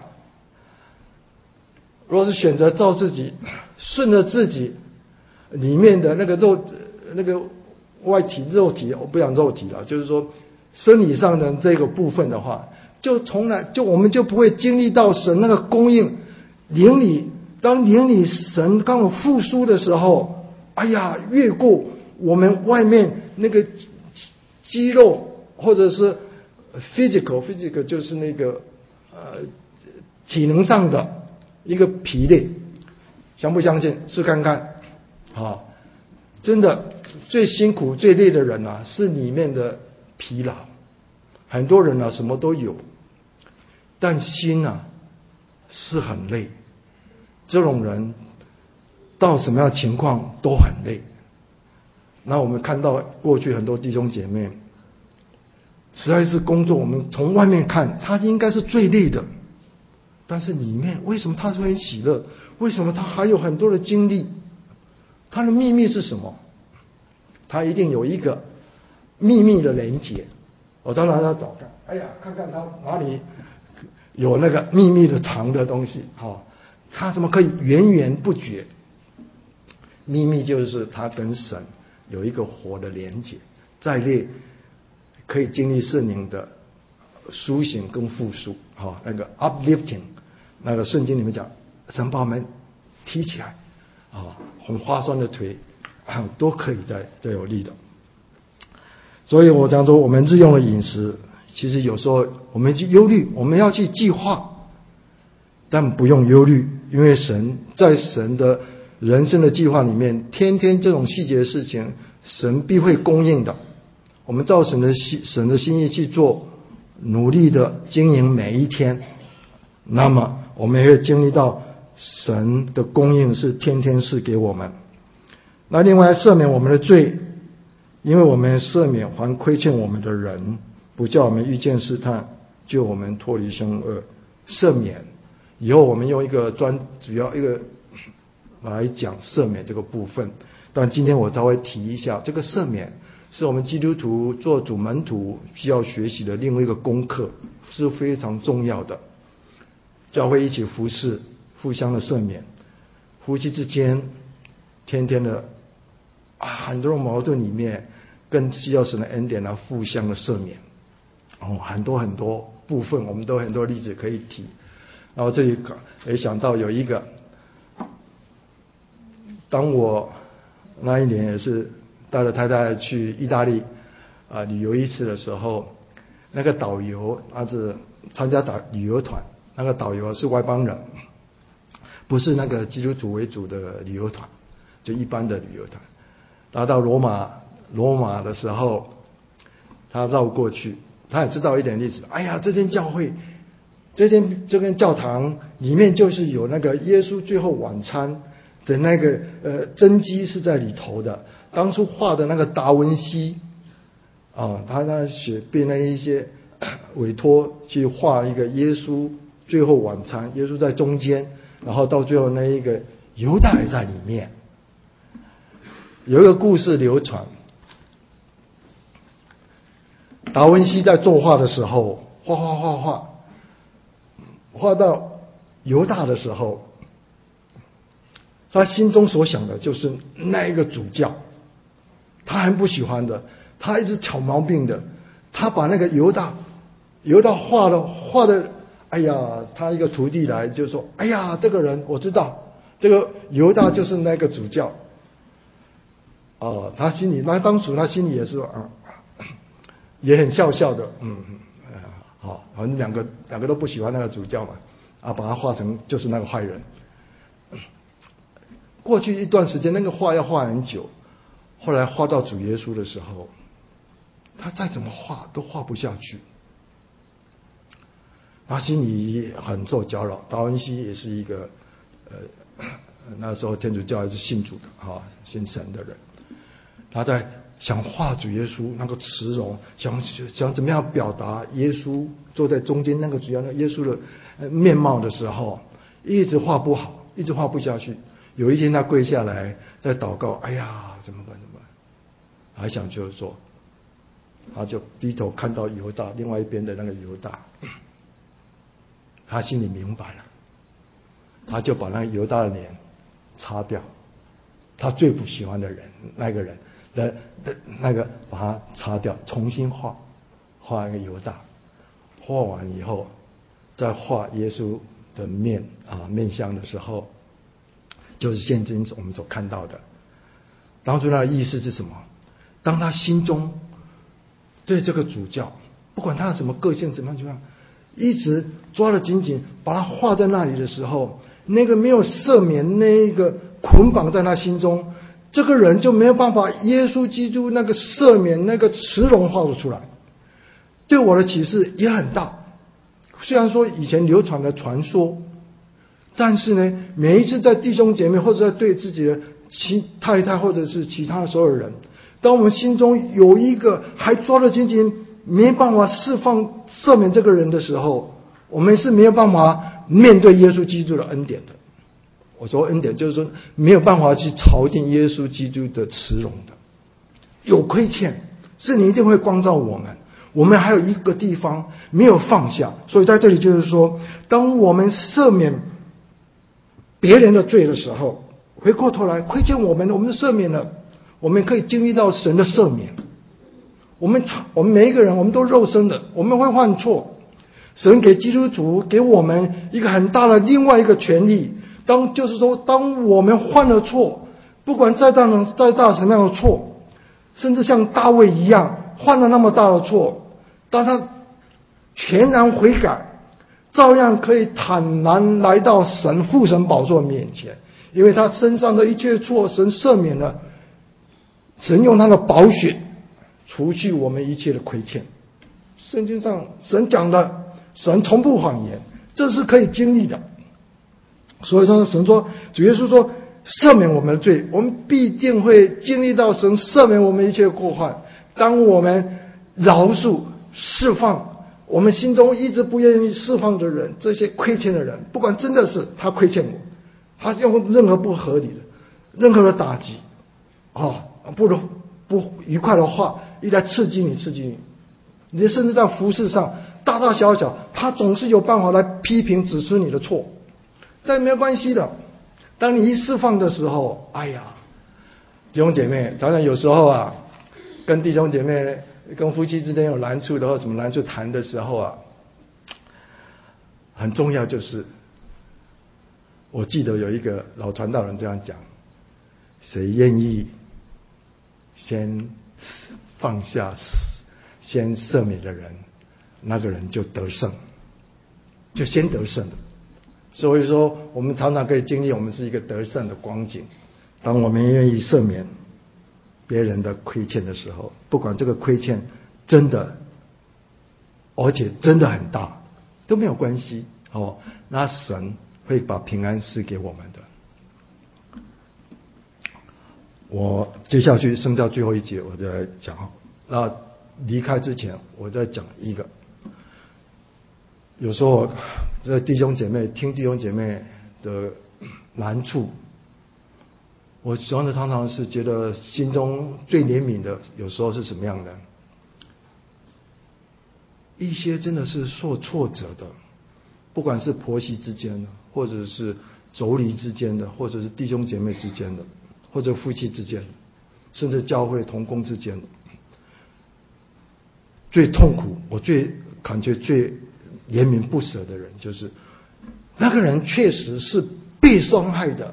如果是选择照自己顺着自己里面的那个肉那个外体肉体，我不讲肉体了，就是说生理上的这个部分的话，就从来就我们就不会经历到神那个供应灵里。当灵里神刚好复苏的时候，哎呀，越过我们外面那个肌肉或者是 physical physical 就是那个呃体能上的一个疲累，相不相信？试看看啊！真的最辛苦最累的人啊，是里面的疲劳。很多人啊什么都有，但心啊是很累。这种人到什么样的情况都很累。那我们看到过去很多弟兄姐妹，实在是工作，我们从外面看他应该是最累的，但是里面为什么他是很喜乐？为什么他还有很多的精力？他的秘密是什么？他一定有一个秘密的连结。我当然要找看，哎呀，看看他哪里有那个秘密的藏的东西，好。他怎么可以源源不绝？秘密就是他跟神有一个活的连结，在列可以经历圣灵的苏醒跟复苏，好、哦，那个 uplifting， 那个圣经里面讲，神把我们提起来，啊、哦，很划算的腿，啊、都可以再再有力的。所以我讲说，我们日用的饮食，其实有时候我们去忧虑，我们要去计划，但不用忧虑，因为神在神的人生的计划里面，天天这种细节的事情，神必会供应的。我们照神的心神的心意去做，努力的经营每一天，那么我们也会经历到神的供应是天天是给我们。那另外赦免我们的罪，因为我们赦免还亏欠我们的人，不叫我们遇见试探，救我们脱离凶恶。赦免以后我们用一个专主要一个来讲赦免这个部分，但今天我稍微提一下，这个赦免是我们基督徒做主门徒需要学习的另外一个功课，是非常重要的。教会一起服侍，互相的赦免，夫妻之间天天的啊很多矛盾里面，更需要神的恩典来互相的赦免。哦，很多很多部分，我们都很多例子可以提。然后这里也想到有一个，当我那一年也是带着太太去意大利啊、呃、旅游一次的时候，那个导游他是参加导旅游团，那个导游是外邦人，不是那个基督徒为主的旅游团，就一般的旅游团。他到罗马罗马的时候，他绕过去，他也知道一点历史。哎呀，这间教会，这间这间教堂里面就是有那个耶稣最后晚餐的那个呃真迹是在里头的。当初画的那个达文西啊、哦，他那写被那一些委托去画一个耶稣最后晚餐，耶稣在中间，然后到最后那一个犹大也在里面。有一个故事流传，达文西在作画的时候，画画画画，画到犹大的时候，他心中所想的就是那一个主教，他很不喜欢的，他一直挑毛病的，他把那个犹大犹大画的画的，哎呀，他一个徒弟来就说，哎呀，这个人我知道，这个犹大就是那个主教。哦，他心里那当时他心里也是啊，也很笑笑的，嗯，呃、好，反正两个两个都不喜欢那个主教嘛，啊，把他画成就是那个坏人。过去一段时间，那个画要画很久，后来画到主耶稣的时候，他再怎么画都画不下去，他心里很受搅扰。达文西也是一个呃那时候天主教还是信主的哈，信神的人。他在想画主耶稣那个慈容，想想怎么样表达耶稣坐在中间那个主要那耶稣的面貌的时候，一直画不好，一直画不下去。有一天他跪下来在祷告，哎呀，怎么办怎么办？还想就是说，他就低头看到犹大另外一边的那个犹大，他心里明白了，他就把那个犹大的脸擦掉，他最不喜欢的人那个人的的那个把它擦掉，重新画画一个犹大，画完以后再画耶稣的面啊面相的时候，就是现今我们所看到的。当初那个意思是什么？当他心中对这个主教，不管他什么个性怎么样怎么样，一直抓得紧紧，把他画在那里的时候，那个没有赦免那一个捆绑在他心中，这个人就没有办法耶稣基督那个赦免那个慈容画出来。对我的启示也很大，虽然说以前流传的传说，但是呢，每一次在弟兄姐妹或者在对自己的其太太或者是其他的所有人，当我们心中有一个还抓得紧紧没办法释放赦免这个人的时候，我们是没有办法面对耶稣基督的恩典的。我说恩典就是说没有办法去朝见耶稣基督的慈容的，有亏欠是你一定会光照我们，我们还有一个地方没有放下。所以在这里就是说，当我们赦免别人的罪的时候，回过头来亏欠我们，我们赦免了， 我们可以经历到神的赦免。我们我们每一个人，我们都肉身的，我们会犯错。神给基督徒给我们一个很大的另外一个权利，当就是说，当我们犯了错，不管再大的再大什么样的错，甚至像大卫一样犯了那么大的错，当他全然悔改，照样可以坦然来到神父神宝座面前，因为他身上的一切错，神赦免了，神用他的宝血除去我们一切的亏欠。圣经上神讲的，神从不谎言，这是可以经历的。所以说神说，主耶稣说赦免我们的罪，我们必定会经历到神赦免我们一切的过犯。当我们饶恕释放我们心中一直不愿意释放的人，这些亏欠的人，不管真的是他亏欠我，他用任何不合理的任何的打击啊，不如不愉快的话一来刺激你刺激你，你甚至在服事上大大小小，他总是有办法来批评指出你的错，但没有关系的。当你一释放的时候，哎呀，弟兄姐妹，常常有时候啊，跟弟兄姐妹跟夫妻之间有难处的或什么难处谈的时候啊，很重要就是，我记得有一个老传道人这样讲，谁愿意先放下先赦免的人，那个人就得胜，就先得胜的。所以说我们常常可以经历我们是一个得胜的光景，当我们愿意赦免别人的亏欠的时候，不管这个亏欠真的而且真的很大都没有关系哦，那神会把平安赐给我们的。我接下去剩到最后一节我再来讲，那离开之前我再讲一个，有时候这弟兄姐妹听弟兄姐妹的难处，我常常常常是觉得心中最怜悯的，有时候是什么样的？一些真的是受挫折的，不管是婆媳之间的，或者是妯娌之间的，或者是弟兄姐妹之间的，或者夫妻之间的，甚至教会同工之间的，最痛苦，我最感觉最怜悯不舍的人，就是那个人确实是被伤害的，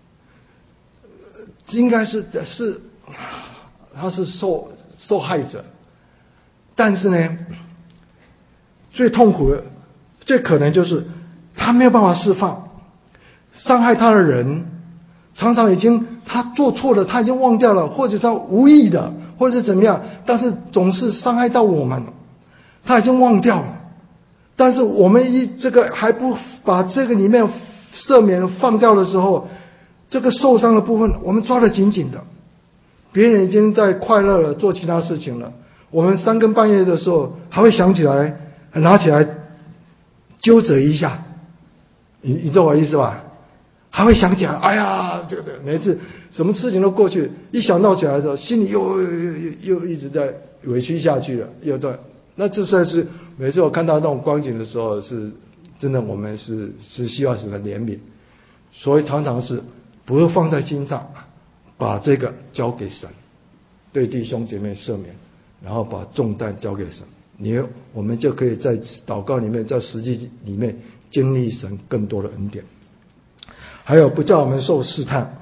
应该是是他是受受害者，但是呢，最痛苦的、最可能就是他没有办法释放，伤害他的人常常已经他做错了，他已经忘掉了，或者是他无意的，或者是怎么样，但是总是伤害到我们，他已经忘掉了。但是我们一这个还不把这个里面赦免放掉的时候，这个受伤的部分我们抓得紧紧的，别人已经在快乐了，做其他事情了，我们三更半夜的时候还会想起来拿起来纠责一下，你你知道我意思吧？还会想起来，哎呀，这个每次什么事情都过去，一想到起来的时候，心里又又又又一直在委屈下去了，又在。那这算是每次我看到那种光景的时候，是真的，我们是是希望神的怜悯，所以常常是不会放在心上，把这个交给神，对弟兄姐妹赦免，然后把重担交给神，你我们就可以在祷告里面，在实际里面经历神更多的恩典。还有不叫我们受试探，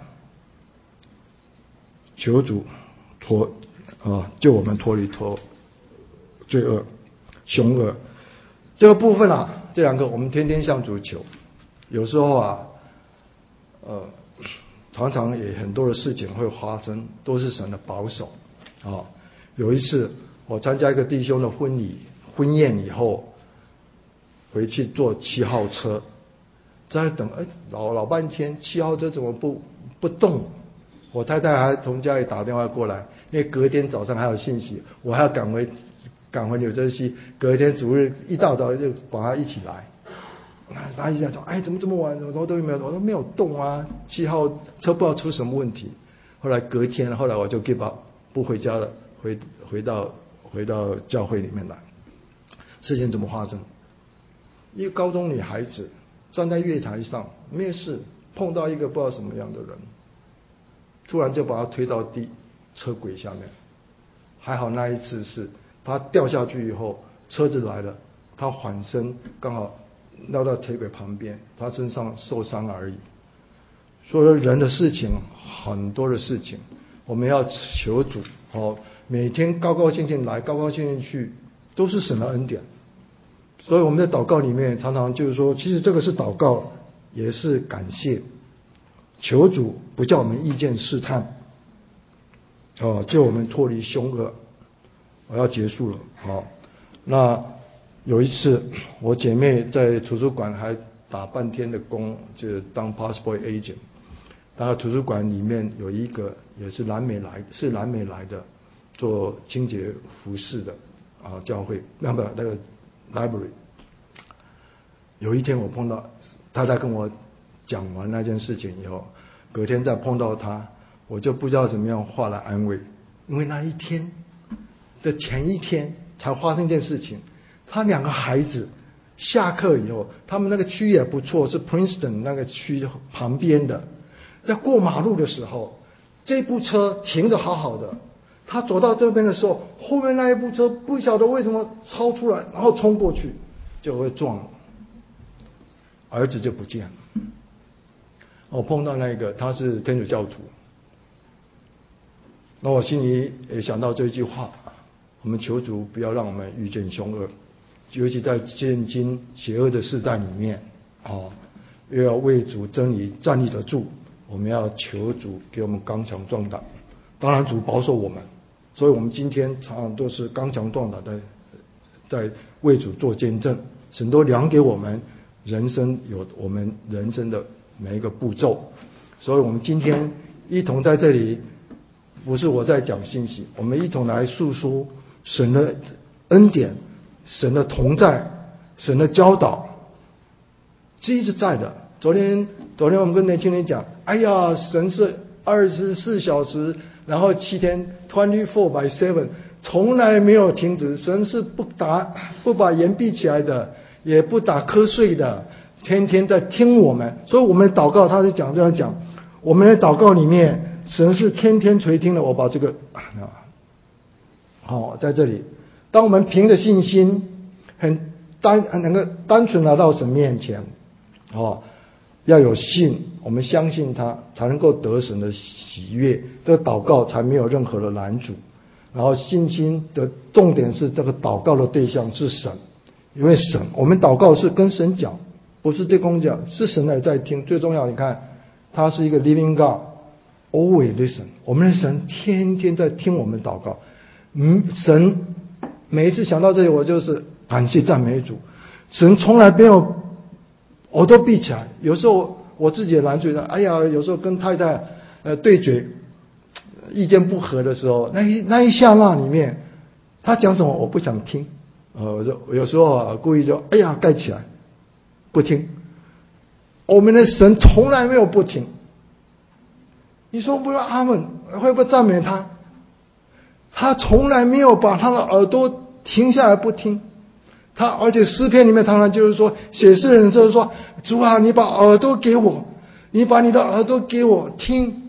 求主脱啊救我们脱离脱罪恶凶恶这个部分啊，这两个我们天天向主求，有时候啊呃常常也很多的事情会发生，都是神的保守啊。有一次我参加一个弟兄的婚礼婚宴以后，回去坐七号车，在等哎老老半天，七号车怎么不不动？我太太还从家里打电话过来，因为隔天早上还有信息，我还要赶回赶回纽泽西，隔天主日一大早就把他一起来。他一下说：“哎，怎么这么晚？怎么都没有？我都没有动啊！七号车不知道出什么问题。”后来隔天，后来我就给把不回家了，回回到回到教会里面来。事情怎么发生？一个高中女孩子站在月台上，没事碰到一个不知道什么样的人，突然就把她推到地车轨下面。还好那一次是他掉下去以后，车子来了，他反身刚好绕到铁轨旁边，他身上受伤而已。所以人的事情很多的事情，我们要求主哦，每天高高兴兴来，高高兴兴去，都是神的恩典。所以我们在祷告里面常常就是说，其实这个是祷告，也是感谢，求主不叫我们意见试探，哦，救我们脱离凶恶。我要结束了，好，那有一次我姐妹在图书馆还打半天的工，就当 passport agent。然后图书馆里面有一个也是南美来，是南美来的，做清洁服饰的啊教会，那么那个 library。有一天我碰到太太跟我讲完那件事情以后，隔天再碰到她，我就不知道怎么样话来安慰，因为那一天的前一天才发生一件事情，他两个孩子下课以后，他们那个区也不错，是 Princeton 那个区旁边的。在过马路的时候，这部车停得好好的，他走到这边的时候，后面那一部车不晓得为什么超出来，然后冲过去就会撞了，儿子就不见了。我碰到那个他是天主教徒，那我心里也想到这句话，我们求主不要让我们遇见凶恶，尤其在现今邪恶的世代里面，哦，又要为主真理站立得住，我们要求主给我们刚强壮胆。当然主保守我们，所以我们今天常常都是刚强壮胆的，在为主做见证。神都量给我们人生有我们人生的每一个步骤，所以我们今天一同在这里，不是我在讲信息，我们一同来诉说神的恩典，神的同在，神的教导是一直在的。昨天昨天我们跟年轻人讲，哎呀，神是二十四小时，然后七天 twenty four by seven， 从来没有停止。神是不打不把眼闭起来的，也不打瞌睡的，天天在听我们。所以我们的祷告，他是讲这样讲，我们的祷告里面，神是天天垂听的。我把这个好、哦、在这里，当我们凭着信心，很单很能够单纯来到神面前，哦。要有信，我们相信他，才能够得神的喜悦，这个祷告才没有任何的拦阻。然后信心的重点是这个祷告的对象是神，因为神，我们祷告是跟神讲，不是对公讲，是神来在听。最重要，你看，他是一个 living God，always listen。我们的神天天在听我们祷告。嗯，神每一次想到这里，我就是感谢赞美主。神从来没有我都闭起来，有时候我自己也拦住他。哎呀，有时候跟太太呃对嘴，意见不合的时候，那一那一下那里面，他讲什么我不想听，呃，我就有时候啊故意就哎呀盖起来，不听。我们的神从来没有不听。你说不要阿们，会不会赞美他？他从来没有把他的耳朵停下来不听。他而且诗篇里面常常就是说，写诗人就是说，主啊，你把耳朵给我，你把你的耳朵给我听。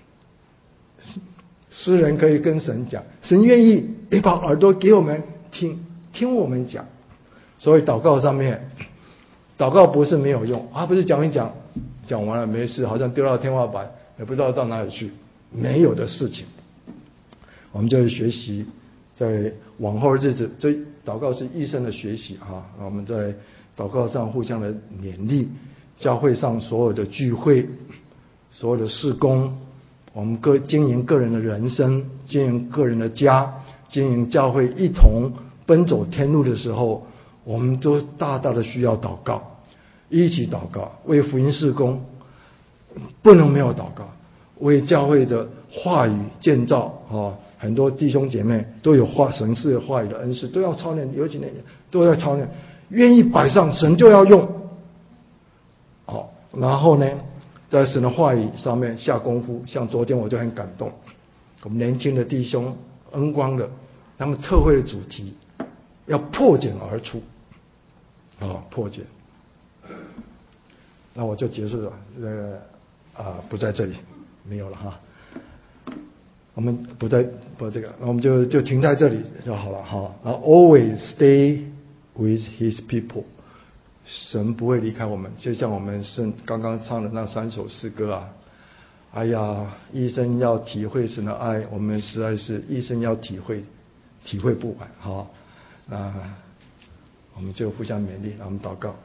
诗人可以跟神讲，神愿意也把耳朵给我们听，听我们讲。所以祷告上面，祷告不是没有用，啊，不是讲一讲，讲完了没事，好像丢到天花板，也不知道到哪里去，没有的事情。我们就是学习，在往后日子，这祷告是一生的学习啊！我们在祷告上互相的勉励，教会上所有的聚会，所有的事工，我们各经营个人的人生，经营个人的家，经营教会，一同奔走天路的时候，我们都大大的需要祷告，一起祷告，为福音事工不能没有祷告，为教会的话语建造啊！很多弟兄姐妹都有话神是话语的恩赐，都要操练，有几年都要操练，愿意摆上神就要用。好，然后呢，在神的话语上面下功夫。像昨天我就很感动，我们年轻的弟兄恩光的，他们特会的主题要破茧而出，啊，破茧。那我就结束了，呃啊，不在这里，没有了哈。 我们不再不这个，我们就就停在这里就好了哈。然后 always stay with His people， 神不会离开我们，就像我们圣刚刚唱的那三首诗歌啊。哎呀，一生要体会神的爱，我们实在是一生要体会，体会不完哈。那我们就互相勉励，让我们祷告。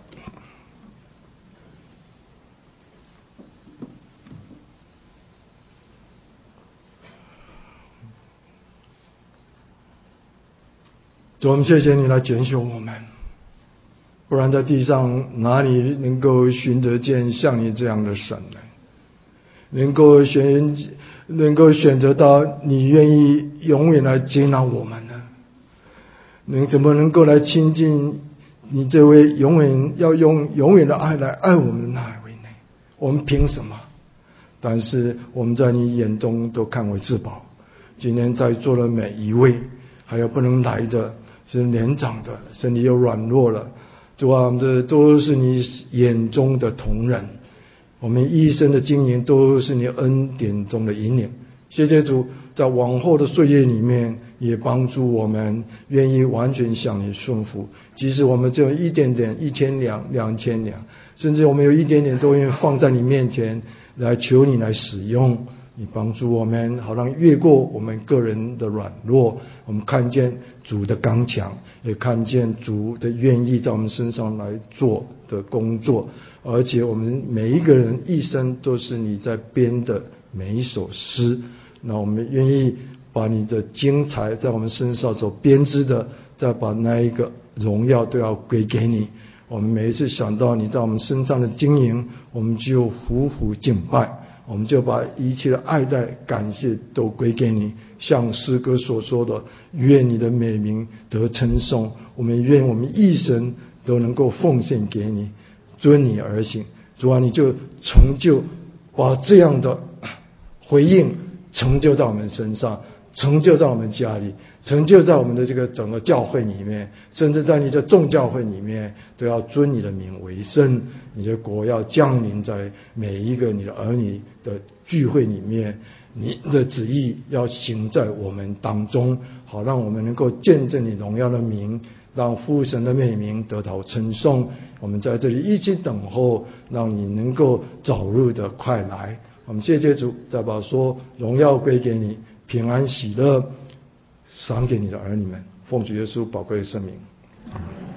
主，我们谢谢你来拣选我们，不然在地上哪里能够寻得见像你这样的神呢？能够选能够选择到你愿意永远来接纳我们呢？能怎么能够来亲近你这位永远要用永远的爱来爱我们的那一位呢？我们凭什么？但是我们在你眼中都看为至宝。今天在座的每一位，还有不能来的，是年长的，身体又软弱了，主啊，我们的都是你眼中的同人。我们一生的经营都是你恩典中的引领。谢谢主，在往后的岁月里面，也帮助我们愿意完全向你顺服。即使我们只有一点点，一千两、两千两，甚至我们有一点点，都愿意放在你面前来求你来使用。你帮助我们，好让越过我们个人的软弱，我们看见主的刚强，也看见主的愿意在我们身上来做的工作。而且我们每一个人一生都是你在编的每一首诗，那我们愿意把你的精彩在我们身上所编织的，再把那一个荣耀都要归给你。我们每一次想到你在我们身上的经营，我们就匍匐敬拜，我们就把一切的爱戴感谢都归给你。像诗歌所说的，愿你的美名得称颂，我们愿我们一生都能够奉献给你，遵你而行。主啊，你就成就，把这样的回应成就在我们身上，成就在我们家里，成就在我们的这个整个教会里面，甚至在你的众教会里面，都要尊你的名为圣。你的国要降临在每一个你的儿女的聚会里面，你的旨意要行在我们当中，好让我们能够见证你荣耀的名，让父神的美名得到称颂。我们在这里一起等候，让你能够早日的快来。我们谢谢主，再把说荣耀归给你，平安喜乐赏给你的儿女们，奉主耶稣宝贵的圣名。